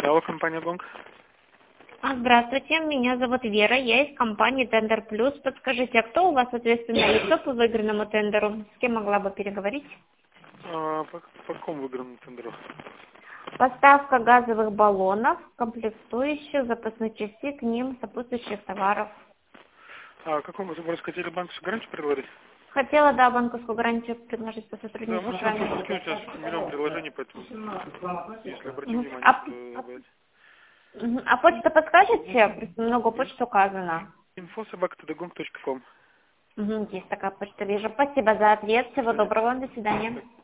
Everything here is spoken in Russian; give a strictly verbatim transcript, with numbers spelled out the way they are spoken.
Алло, компания Бонг. А, Здравствуйте, меня зовут Вера, я из компании Тендер Плюс. Подскажите, а кто у вас ответственное лицо по выигранному тендеру? С кем могла бы переговорить? А, по, по какому выигранному тендеру? Поставка газовых баллонов, комплектующих, запасных частей к ним, сопутствующих товаров. А какому вы хотели банковскую гарантию предложить? Хотела, да, банковскую гарантию предложить по Да, сотрудничеству с можете нам вами. просто скинуть, у нас миллион предложений, поэтому если обратим Мгм. внимание, А, то выбрать. мгм. А почта подскажете? Просто много почт указано. инфо собака тдгонг точка ком. Мгм, есть такая почта, вижу. Спасибо за ответ. До Всего свидания. доброго. До свидания.